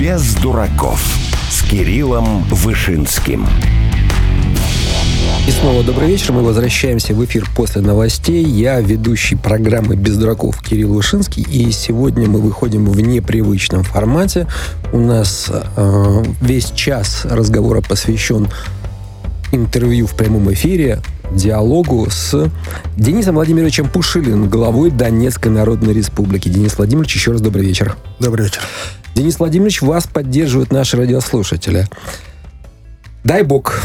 «Без дураков» с Кириллом Вышинским. И снова добрый вечер. Мы возвращаемся в эфир после новостей. Я ведущий программы «Без дураков» Кирилл Вышинский. И сегодня мы выходим в непривычном формате. У нас весь час разговора посвящен интервью в прямом эфире, диалогу с Денисом Владимировичем Пушилиным, главой Донецкой Народной Республики. Денис Владимирович, еще раз добрый вечер. Добрый вечер. Денис Владимирович, вас поддерживают наши радиослушатели. Дай бог,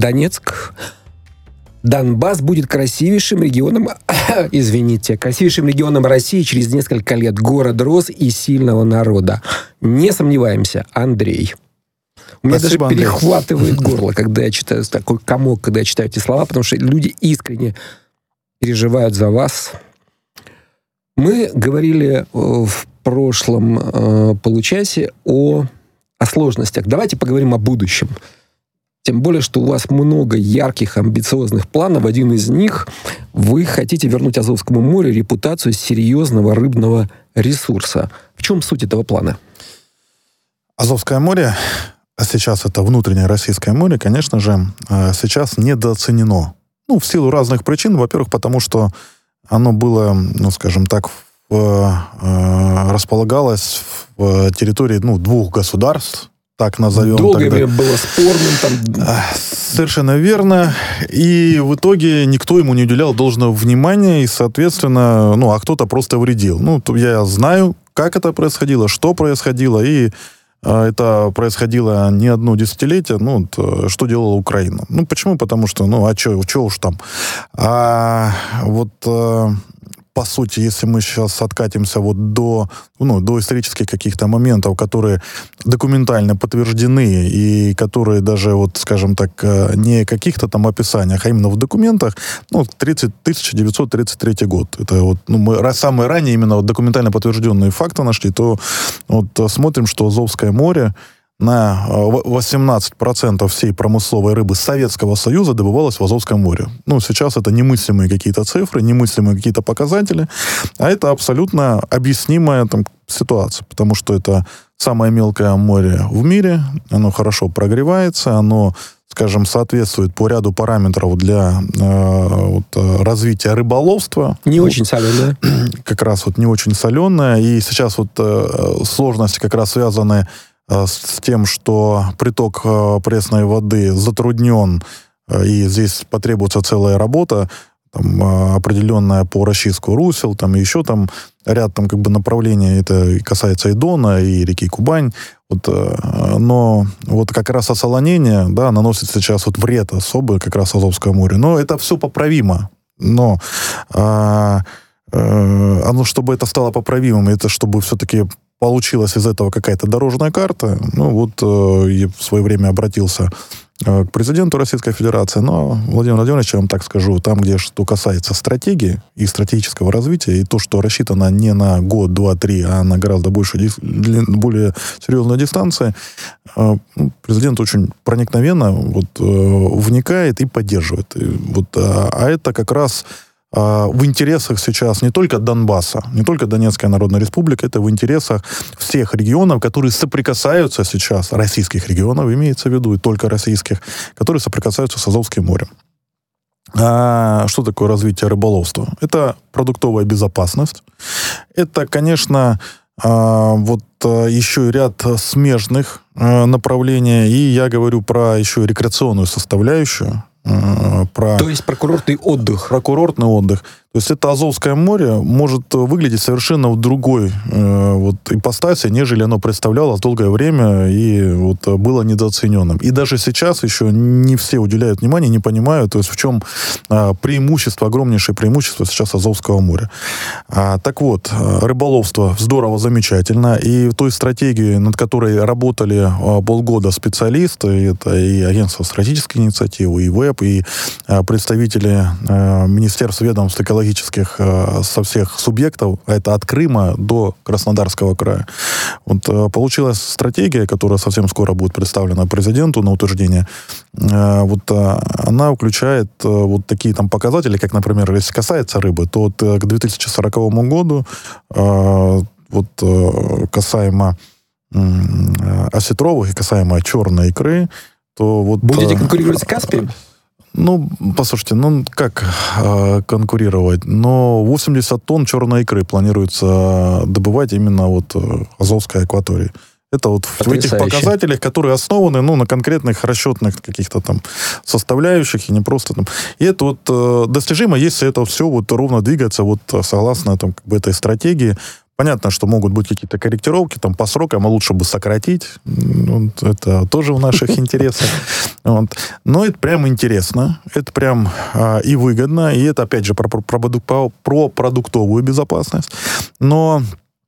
Донбасс будет красивейшим регионом, красивейшим регионом России через несколько лет. Город рос и сильного народа. Не сомневаемся, Андрей. У меня Спасибо, даже перехватывает горло, когда я читаю такой комок, когда я читаю эти слова, потому что люди искренне переживают за вас. Мы говорили в прошлом получасе о сложностях. Давайте поговорим о будущем. Тем более, что у вас много ярких, амбициозных планов. Один из них — вы хотите вернуть Азовскому морю репутацию серьезного рыбного ресурса. В чем суть этого плана? Азовское море, а сейчас это внутреннее российское море, конечно же, сейчас недооценено. В силу разных причин. Во-первых, потому что оно было, скажем так, располагалось в территории двух государств, так назовем. Долгое время было спорным. Совершенно верно. И в итоге никто ему не уделял должного внимания, и, соответственно, а кто-то просто вредил. Я знаю, как это происходило, что происходило, и это происходило не одно десятилетие. Что делала Украина? Почему? Потому что, чё уж там. По сути, если мы сейчас откатимся до исторических каких-то моментов, которые документально подтверждены и которые даже, скажем так, не в каких-то там описаниях, а именно в документах, 1933 год. Это мы самые ранние именно документально подтвержденные факты нашли, то смотрим, что Азовское море на 18% всей промысловой рыбы Советского Союза добывалось в Азовском море. Сейчас это немыслимые какие-то цифры, немыслимые какие-то показатели, а это абсолютно объяснимая ситуация, потому что это самое мелкое море в мире, оно хорошо прогревается, оно, скажем, соответствует по ряду параметров для развития рыболовства. Не очень соленое. Как раз не очень соленое, и сейчас сложности как раз связаны с тем, что приток пресной воды затруднен, и здесь потребуется целая работа, определенная по расчистку русел, еще ряд направлений, это касается и Дона, и реки Кубань, но как раз осолонение, наносит сейчас вред особый как раз Азовскому морю, но это все поправимо, но чтобы это стало поправимым, это чтобы все-таки получилась из этого какая-то дорожная карта. Я в свое время обратился к президенту Российской Федерации, но, Владимир Владимирович, я вам так скажу, там, где что касается стратегии и стратегического развития, и то, что рассчитано не на год, два, три, а на гораздо более серьезные дистанции, президент очень проникновенно вникает и поддерживает. А это как раз в интересах сейчас не только Донбасса, не только Донецкая Народная Республика, это в интересах всех регионов, которые соприкасаются сейчас, российских регионов, имеется в виду, и только российских, которые соприкасаются с Азовским морем. Что такое развитие рыболовства? Это продуктовая безопасность. Это, конечно, еще и ряд смежных направлений, и я говорю про еще и рекреационную составляющую. То есть про курортный отдых. Про курортный отдых. То есть это Азовское море может выглядеть совершенно в другой ипостаси, нежели оно представлялось долгое время и было недооцененным. И даже сейчас еще не все уделяют внимания, не понимают, то есть в чем преимущество, огромнейшее преимущество сейчас Азовского моря. Так вот, рыболовство здорово, замечательно. И в той стратегии, над которой работали полгода специалисты, это и Агентство стратегических инициатив, и ВЭП, и представители министерств, ведомств экологических со всех субъектов, это от Крыма до Краснодарского края. Получилась стратегия, которая совсем скоро будет представлена президенту на утверждение. Она включает такие показатели, как, например, если касается рыбы, то к 2040 году касаемо осетровых и касаемо черной икры, то вот... Будете конкурировать с Каспием? Ну, послушайте, ну как конкурировать? Но 80 тонн черной икры планируется добывать именно вот в Азовской акватории. Это вот в этих показателях, которые основаны, ну, на конкретных расчетных каких-то там составляющих, и не просто там. И это вот достижимо, если это все вот ровно двигаться вот согласно там, как бы этой стратегии. Понятно, что могут быть какие-то корректировки там, по срокам, а лучше бы сократить. Вот, это тоже в наших интересах. Вот. Но это прям интересно. Это прям и выгодно. И это, опять же, про продуктовую безопасность. Но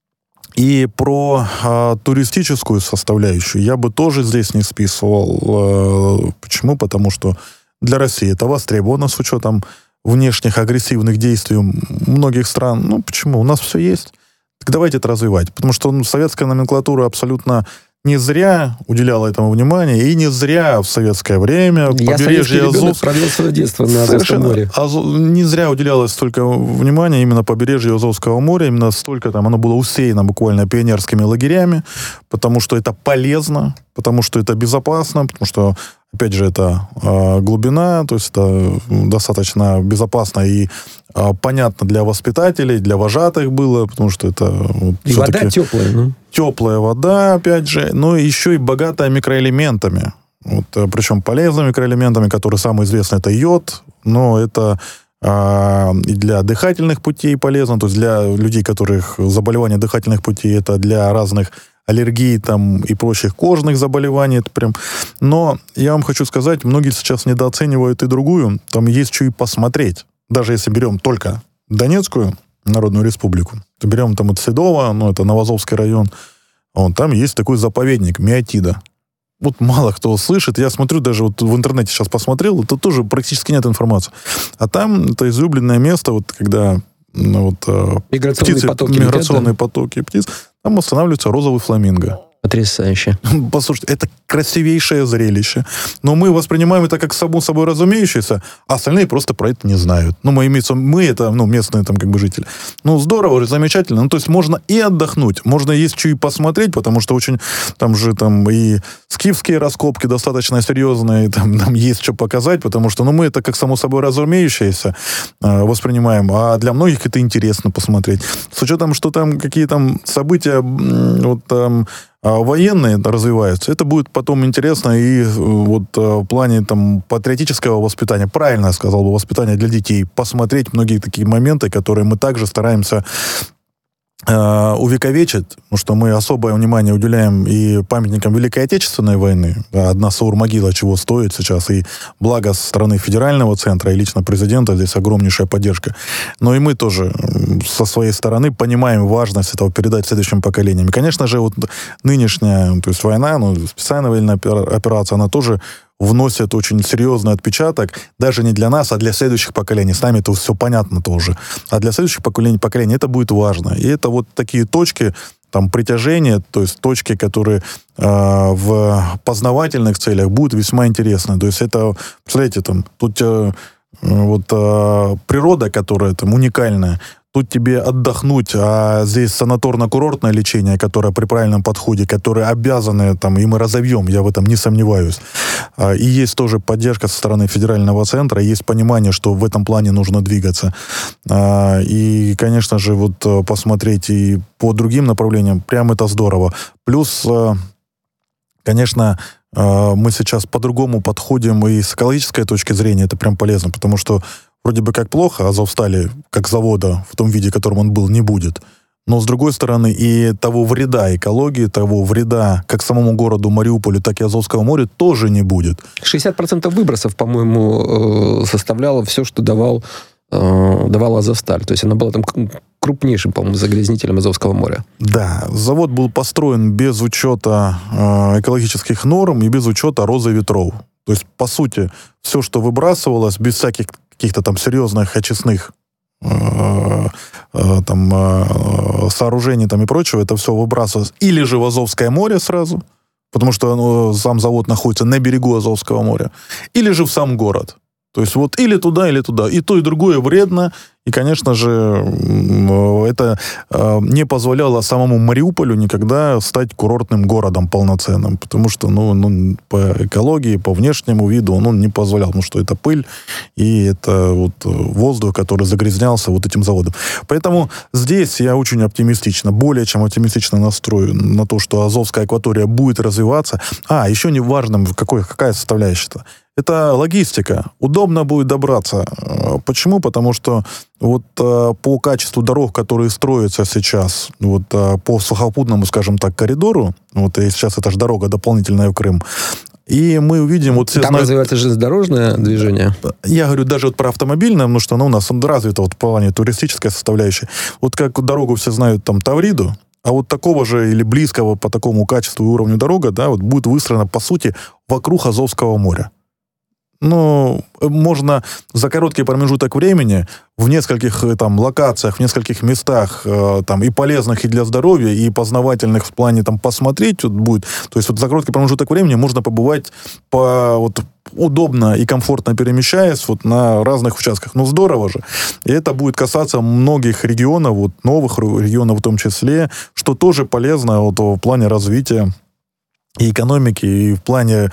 и про туристическую составляющую я бы тоже здесь не списывал. Почему? Потому что для России это востребовано с учетом внешних агрессивных действий многих стран. Ну, почему? У нас все есть. Так давайте это развивать. Потому что советская номенклатура абсолютно не зря уделяла этому внимание, и не зря в советское время побережье Азовского... провел свое детство на Азовском море. Не зря уделялось столько внимания именно побережью Азовского моря, именно столько там оно было усеяно буквально пионерскими лагерями, потому что это полезно, потому что это безопасно, потому что, опять же, это глубина, то есть это достаточно безопасно и понятно для воспитателей, для вожатых было, потому что это... Вот, и вода теплая, ну. Теплая вода, опять же, но еще и богатая микроэлементами. Вот, причем полезными микроэлементами, которые самые известные, это йод, но это и для дыхательных путей полезно, то есть для людей, которых заболевания дыхательных путей, это для разных аллергий там, и прочих кожных заболеваний. Это прям... Но я вам хочу сказать, многие сейчас недооценивают и другую. Там есть что и посмотреть. Даже если берем только Донецкую Народную Республику, то берем там от Седова, ну, это Новоазовский район, там есть такой заповедник Миотида. Вот мало кто слышит. Я смотрю, даже вот в интернете сейчас посмотрел, это тоже практически нет информации. А там это излюбленное место, вот когда миграционные потоки птиц, там останавливается розовый фламинго. Потрясающе. Послушайте, это красивейшее зрелище. Но мы воспринимаем это как само собой разумеющееся, а остальные просто про это не знают. Ну, мы это, местные там как бы жители. Ну, здорово, замечательно. Ну, то есть можно и отдохнуть, можно есть что и посмотреть, потому что очень там и скифские раскопки достаточно серьезные, там есть что показать, потому что, мы это как само собой разумеющееся воспринимаем, а для многих это интересно посмотреть. С учетом, что там какие там события, военные развиваются, это будет потом интересно и в плане там патриотического воспитания, правильно я сказал бы, воспитания для детей, посмотреть многие такие моменты, которые мы также стараемся увековечить, потому что мы особое внимание уделяем и памятникам Великой Отечественной войны. Одна Саур-могила чего стоит сейчас, и благо со стороны федерального центра и лично президента здесь огромнейшая поддержка. Но и мы тоже со своей стороны понимаем важность этого передать следующим поколениям. И, конечно же, нынешняя, то есть война, специальная военная операция, она тоже вносит очень серьезный отпечаток, даже не для нас, а для следующих поколений. С нами это все понятно тоже. А для следующих поколений это будет важно. И это вот такие точки там притяжения, то есть точки, которые в познавательных целях будут весьма интересны. То есть это, представляете, тут природа, которая там уникальная, тут тебе отдохнуть, а здесь санаторно-курортное лечение, которое при правильном подходе, которое обязаны, и мы разовьем, я в этом не сомневаюсь. И есть тоже поддержка со стороны федерального центра, есть понимание, что в этом плане нужно двигаться. И, конечно же, посмотреть и по другим направлениям, прям это здорово. Плюс, конечно, мы сейчас по-другому подходим и с экологической точки зрения, это прям полезно, потому что вроде бы как плохо, Азовстали, как завода, в том виде, в котором он был, не будет. Но, с другой стороны, и того вреда экологии, того вреда как самому городу Мариуполю, так и Азовского моря тоже не будет. 60% выбросов, по-моему, составляло все, что давал Азовсталь. То есть она была там крупнейшим, по-моему, загрязнителем Азовского моря. Да, завод был построен без учета экологических норм и без учета розы ветров. То есть, по сути, все, что выбрасывалось, без всяких каких-то там серьезных очистных сооружений и прочего, это все выбрасывалось или же в Азовское море сразу, потому что сам завод находится на берегу Азовского моря, или же в сам город. То есть вот или туда, или туда. И то, и другое вредно. И, конечно же, это не позволяло самому Мариуполю никогда стать курортным городом полноценным. Потому что по экологии, по внешнему виду он не позволял. Потому что это пыль и это вот воздух, который загрязнялся вот этим заводом. Поэтому здесь я очень оптимистично, более чем оптимистично настроен на то, что Азовская акватория будет развиваться. Еще не важным, какая составляющая-то. Это логистика. Удобно будет добраться. Почему? Потому что вот по качеству дорог, которые строятся сейчас, вот по сухопутному, скажем так, коридору, вот и сейчас это же дорога дополнительная в Крым, и мы увидим... Вот все там развивается железнодорожное движение? Я говорю даже вот про автомобильное, потому что оно у нас развито вот в плане туристической составляющей. Вот как дорогу все знают, там, Тавриду, а вот такого же или близкого по такому качеству и уровню дорога, да, вот будет выстроена, по сути, вокруг Азовского моря. Можно за короткий промежуток времени в нескольких там локациях, в нескольких местах там и полезных и для здоровья, и познавательных в плане там посмотреть вот будет. То есть вот за короткий промежуток времени можно побывать удобно и комфортно перемещаясь вот на разных участках. Здорово же. И это будет касаться многих регионов, вот новых регионов в том числе, что тоже полезно вот в плане развития и экономики, и в плане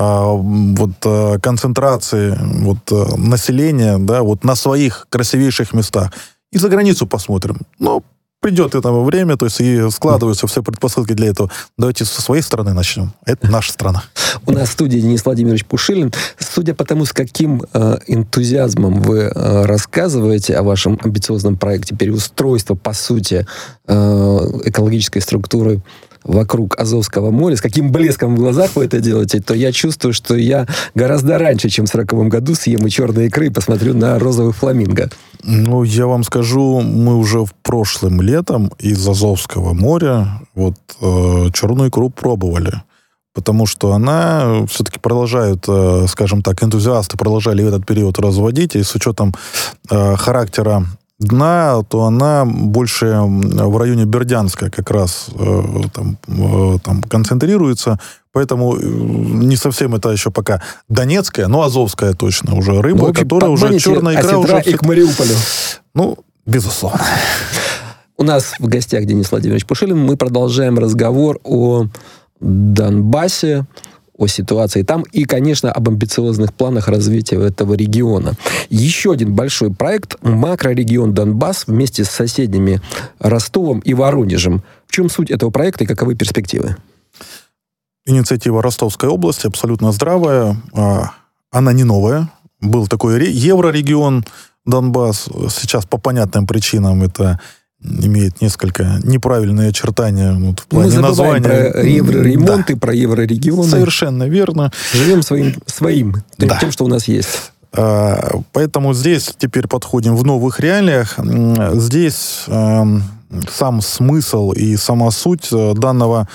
концентрации населения, да, вот на своих красивейших местах. И за границу посмотрим. Придет это время, то есть и складываются все предпосылки для этого. Давайте со своей стороны начнем. Это наша страна. У нас в студии Денис Владимирович Пушилин. Судя по тому, с каким энтузиазмом вы рассказываете о вашем амбициозном проекте переустройства, по сути, экологической структуры вокруг Азовского моря, с каким блеском в глазах вы это делаете, то я чувствую, что я гораздо раньше, чем в 40-м году, съем и черные икры и посмотрю на розовый фламинго. Я вам скажу, мы уже прошлым летом из Азовского моря черную икру пробовали. Потому что она все-таки продолжает, скажем так, энтузиасты продолжали в этот период разводить, и с учетом характера дна, то она больше в районе Бердянска как раз там концентрируется, поэтому не совсем это еще пока донецкая, но азовская точно уже рыба, которая уже черная икра уже... и к Мариуполю. Безусловно. У нас в гостях Денис Владимирович Пушилин. Мы продолжаем разговор о Донбассе, о ситуации там и, конечно, об амбициозных планах развития этого региона. Еще один большой проект — макрорегион Донбасс вместе с соседними Ростовом и Воронежем. В чем суть этого проекта и каковы перспективы? Инициатива Ростовской области абсолютно здравая. Она не новая. Был такой еврорегион Донбасс. Сейчас по понятным причинам это имеет несколько неправильные очертания в плане названия. Мы забываем про евроремонт и про еврорегионы. Совершенно верно. Живем своим тем, что у нас есть. Поэтому здесь теперь подходим в новых реалиях. Здесь сам смысл и сама суть данного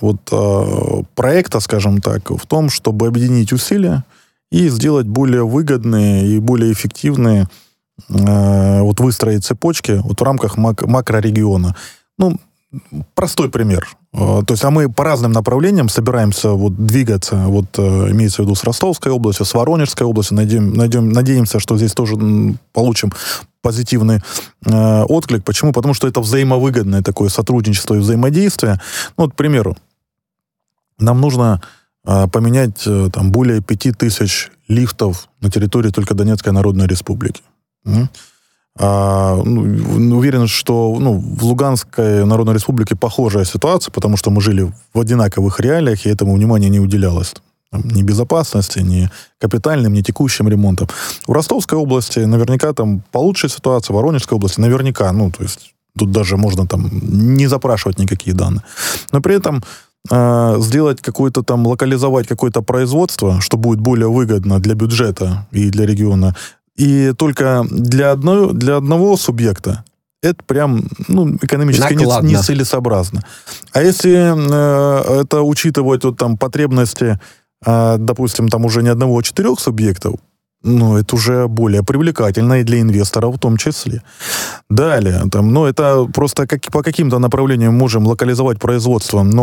проекта, скажем так, в том, чтобы объединить усилия и сделать более выгодные и более эффективные выстроить цепочки в рамках макрорегиона. Простой пример. То есть, мы по разным направлениям собираемся двигаться, имеется в виду с Ростовской областью, с Воронежской областью. Надеемся, что здесь тоже получим позитивный отклик. Почему? Потому что это взаимовыгодное такое сотрудничество и взаимодействие. К примеру, нам нужно поменять более 5000 лифтов на территории только Донецкой Народной Республики. Уверен, что в Луганской Народной Республике похожая ситуация, потому что мы жили в одинаковых реалиях, и этому внимания не уделялось. Ни безопасности, ни капитальным, ни текущим ремонтом. В Ростовской области наверняка там получше ситуация, в Воронежской области наверняка, то есть тут даже можно не запрашивать никакие данные. Но при этом сделать какое-то локализовать какое-то производство, что будет более выгодно для бюджета и для региона, и только для одного субъекта это прям экономически нецелесообразно. А если это учитывать потребности, допустим, уже не одного, а 4 субъектов, это уже более привлекательно и для инвесторов в том числе. Далее, это просто по каким-то направлениям можем локализовать производство, но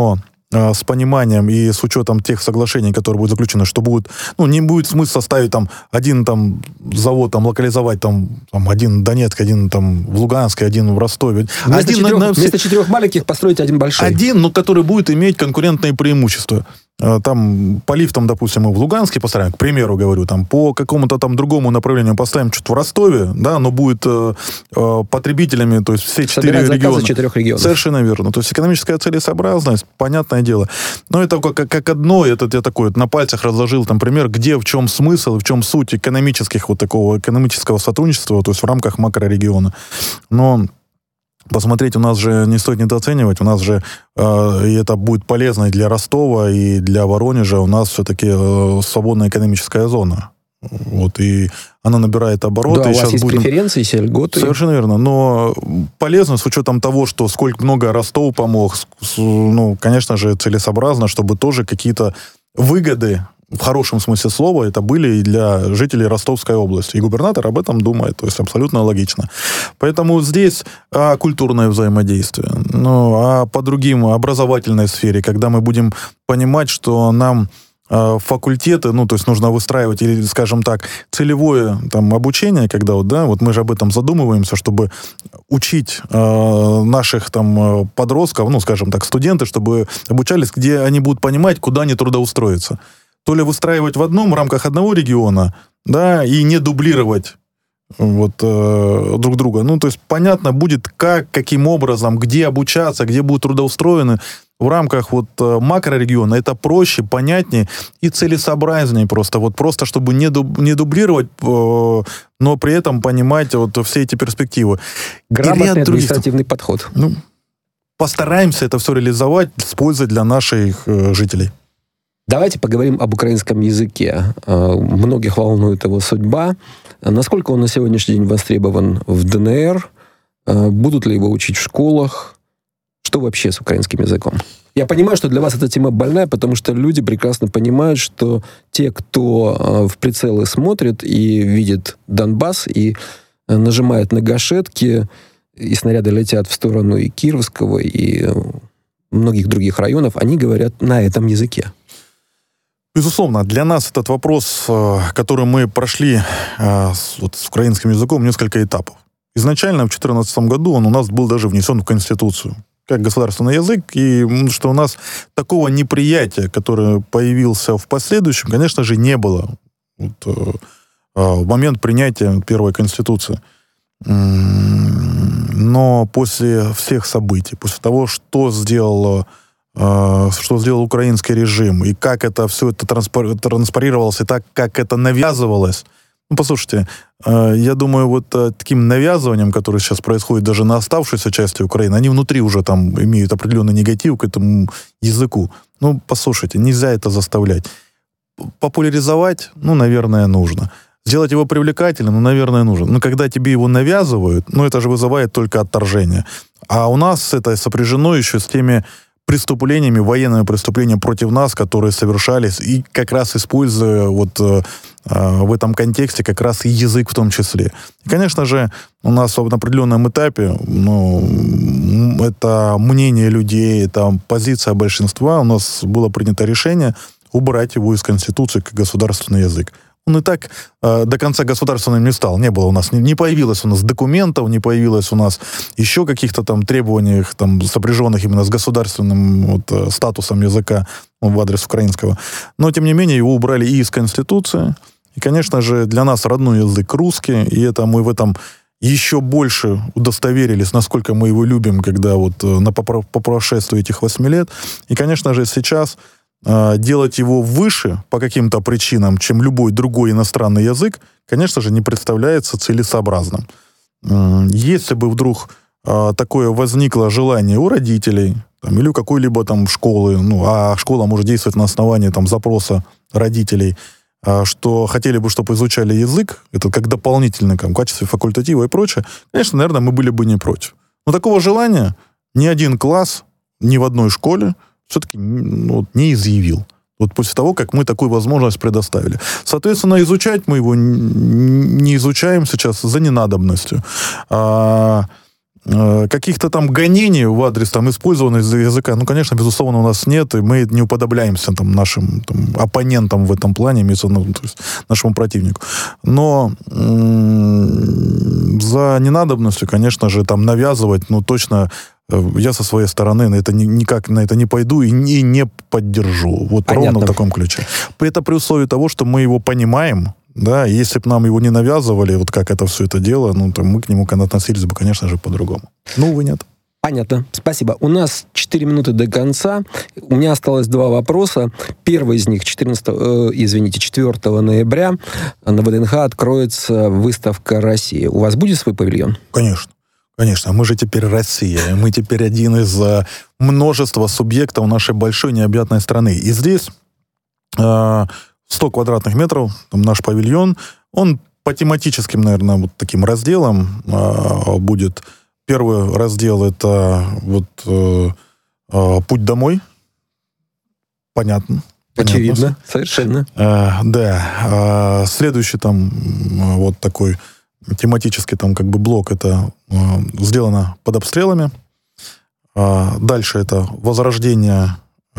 с пониманием и с учетом тех соглашений, которые будут заключены, что будет, не будет смысла ставить там один там завод там локализовать там один в Донецке, один там в Луганске, один в Ростове. Вместо 4 маленьких построить один большой. Один, но который будет иметь конкурентные преимущества. Там полив, там, допустим, мы в Луганске поставим, к примеру, говорю, там по какому-то там другому направлению поставим что-то в Ростове, да, но будет потребителями, то есть все 4 региона. 4 регионов. Совершенно верно. То есть экономическая целесообразность, понятное дело. Но это как одно, это я такой на пальцах разложил там пример, где, в чем смысл, в чем суть такого экономического сотрудничества, то есть в рамках макрорегиона. Но посмотреть, у нас же не стоит недооценивать, у нас же, и это будет полезно и для Ростова, и для Воронежа, у нас все-таки свободная экономическая зона. Вот, и она набирает обороты. Да, у вас есть будем... преференции, есть льготы. Совершенно верно, но полезно с учетом того, что сколько много Ростов помог, конечно же, целесообразно, чтобы тоже какие-то выгоды, в хорошем смысле слова, это были и для жителей Ростовской области. И губернатор об этом думает, то есть абсолютно логично. Поэтому здесь культурное взаимодействие. А по другим, образовательной сфере, когда мы будем понимать, что нам факультеты, то есть нужно выстраивать, или, скажем так, целевое там обучение, когда вот мы же об этом задумываемся, чтобы учить наших там подростков, скажем так, студенты, чтобы обучались, где они будут понимать, куда они трудоустроиться. То ли выстраивать в рамках одного региона, да, и не дублировать друг друга. То есть понятно будет, каким образом, где обучаться, где будут трудоустроены. В рамках макрорегиона это проще, понятнее и целесообразнее просто чтобы не дублировать, но при этом понимать все эти перспективы. Грамотный административный подход. Постараемся это все реализовать с пользой для наших жителей. Давайте поговорим об украинском языке. Многих волнует его судьба. Насколько он на сегодняшний день востребован в ДНР? Будут ли его учить в школах? Что вообще с украинским языком? Я понимаю, что для вас эта тема больная, потому что люди прекрасно понимают, что те, кто в прицелы смотрит и видит Донбасс, и нажимает на гашетки, и снаряды летят в сторону и Кировского, и многих других районов, они говорят на этом языке. Безусловно, для нас этот вопрос, который мы прошли с украинским языком, несколько этапов. Изначально в 2014 году он у нас был даже внесен в Конституцию как государственный язык, и что у нас такого неприятия, которое появился в последующем, конечно же, не было в момент принятия первой Конституции. Но после всех событий, после того, что сделал украинский режим, и как это все это транспарировалось, и так, как это навязывалось. Послушайте, я думаю, таким навязыванием, которое сейчас происходит даже на оставшейся части Украины, они внутри уже там имеют определенный негатив к этому языку. Послушайте, нельзя это заставлять. Популяризовать, наверное, нужно. Сделать его привлекательным, наверное, нужно. Но когда тебе его навязывают, это же вызывает только отторжение. А у нас это сопряжено еще с теми преступлениями, военными преступлениями против нас, которые совершались, и как раз используя в этом контексте как раз и язык в том числе. И, конечно же, у нас на определенном этапе, это мнение людей, это позиция большинства, у нас было принято решение убрать его из Конституции как государственный язык. Он и так до конца государственным не стал. Не было у нас, не появилось у нас документов, не появилось у нас еще каких-то там требований, сопряженных именно с государственным статусом языка в адрес украинского. Но, тем не менее, его убрали и из Конституции. И, конечно же, для нас родной язык русский, и это мы в этом еще больше удостоверились, насколько мы его любим, когда по прошествии этих 8 лет. И, конечно же, сейчас делать его выше по каким-то причинам, чем любой другой иностранный язык, конечно же, не представляется целесообразным. Если бы вдруг такое возникло желание у родителей или у какой-либо школы, а школа может действовать на основании запроса родителей, что хотели бы, чтобы изучали язык, это как дополнительный в качестве факультатива и прочее, конечно, наверное, мы были бы не против. Но такого желания ни один класс, ни в одной школе все-таки не изъявил. После того, как мы такую возможность предоставили. Соответственно, изучать мы его не изучаем сейчас за ненадобностью. каких-то там гонений в адрес там использования языка, ну, конечно, безусловно, у нас нет, и мы не уподобляемся там нашим там оппонентам в этом плане, имеется, ну, то есть нашему противнику. Но за ненадобностью, конечно же, там навязывать, ну, точно я со своей стороны никак на это не пойду и не поддержу. Вот Понятно. ровно в таком ключе. Это при условии того, что мы его понимаем, да, если бы нам его не навязывали, вот как это все это дело, ну, то мы к нему относились бы, конечно же, по-другому. Ну, увы, нет. Понятно. Спасибо. У нас 4 минуты до конца. У меня осталось 2 вопроса. Первый из них 4 ноября на ВДНХ откроется выставка «Россия». У вас будет свой павильон? Конечно. Конечно, мы же теперь Россия. Мы теперь один из множества субъектов нашей большой необъятной страны. И здесь 100 квадратных метров, там наш павильон, он по тематическим, наверное, вот таким разделам будет. Первый раздел — это вот «Путь домой». Понятно. Очевидно, совершенно. Да. Следующий там вот такой тематический там как бы блок — это сделано под обстрелами. Дальше это возрождение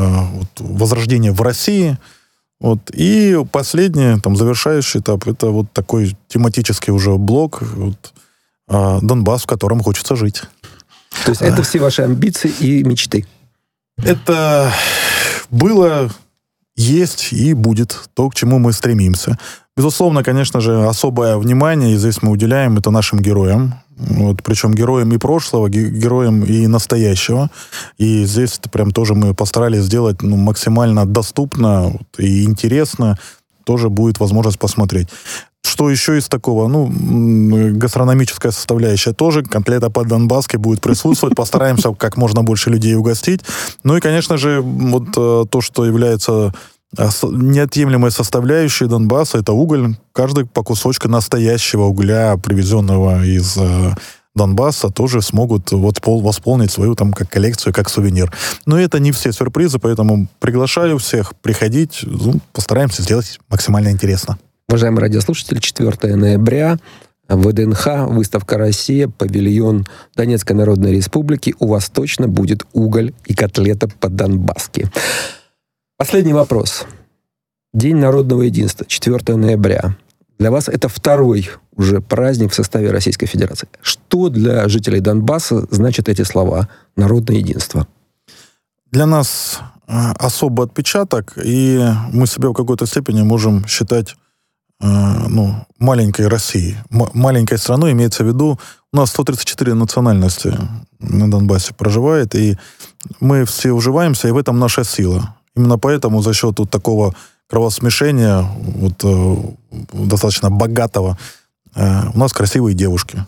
в России. Вот. И последний, там, завершающий этап — это вот такой тематический уже блок, вот, Донбасс, в котором хочется жить. То есть это все ваши амбиции и мечты? Это было, есть и будет то, к чему мы стремимся. Безусловно, конечно же, особое внимание, и здесь мы уделяем это нашим героям. Вот, причем героям и прошлого, героям и настоящего. И здесь прям тоже мы постарались сделать максимально доступно вот, и интересно. Тоже будет возможность посмотреть. Что еще из такого? Гастрономическая составляющая тоже. Котлета по-донбасски будет присутствовать. Постараемся как можно больше людей угостить. Ну и, конечно же, вот то, что является неотъемлемой составляющей Донбасса, это уголь. Каждый по кусочку настоящего угля, привезенного из Донбасса, тоже смогут восполнить свою там как коллекцию, как сувенир. Но это не все сюрпризы, поэтому приглашаю всех приходить. Постараемся сделать максимально интересно. Уважаемые радиослушатели, 4 ноября, ВДНХ, выставка «Россия», павильон Донецкой Народной Республики. У вас точно будет уголь и котлета по-донбасски. Последний вопрос. День народного единства, 4 ноября. Для вас это второй уже праздник в составе Российской Федерации. Что для жителей Донбасса значат эти слова «народное единство»? Для нас особый отпечаток, и мы себя в какой-то степени можем считать маленькой Россией. Маленькой страной, имеется в виду, у нас 134 национальности на Донбассе проживает, и мы все уживаемся, и в этом наша сила. Именно поэтому за счет вот такого кровосмешения, достаточно богатого, у нас красивые девушки.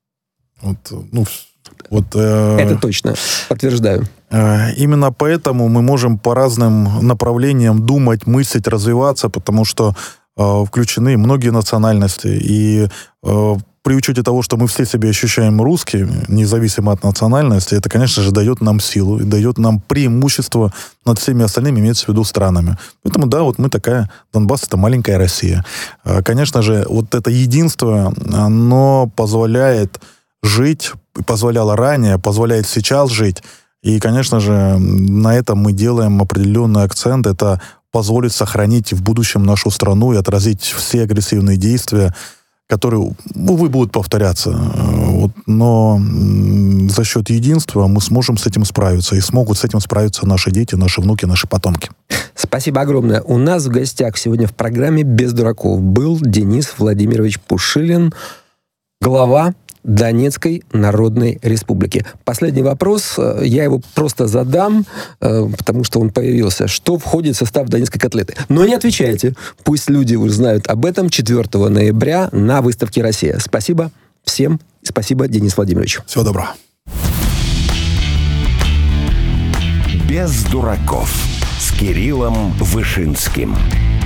Это точно, подтверждаю. Именно поэтому мы можем по разным направлениям думать, мыслить, развиваться, потому что включены многие национальности. И при учете того, что мы все себя ощущаем русскими, независимо от национальности, это, конечно же, дает нам силу и дает нам преимущество над всеми остальными, имеется в виду, странами. Поэтому, да, вот мы такая, Донбасс — это маленькая Россия. Конечно же, вот это единство, оно позволяет жить, позволяло ранее, позволяет сейчас жить. И, конечно же, на этом мы делаем определенный акцент. Это позволит сохранить в будущем нашу страну и отразить все агрессивные действия, которые, увы, будут повторяться. Но за счет единства мы сможем с этим справиться. И смогут с этим справиться наши дети, наши внуки, наши потомки. Спасибо огромное. У нас в гостях сегодня в программе «Без дураков» был Денис Владимирович Пушилин, глава Донецкой Народной Республики. Последний вопрос, я его просто задам, потому что он появился. Что входит в состав донецкой котлеты? Но не отвечайте. Пусть люди узнают об этом 4 ноября на выставке «Россия». Спасибо всем. Спасибо, Денис Владимирович. Всего доброго. «Без дураков» с Кириллом Вышинским.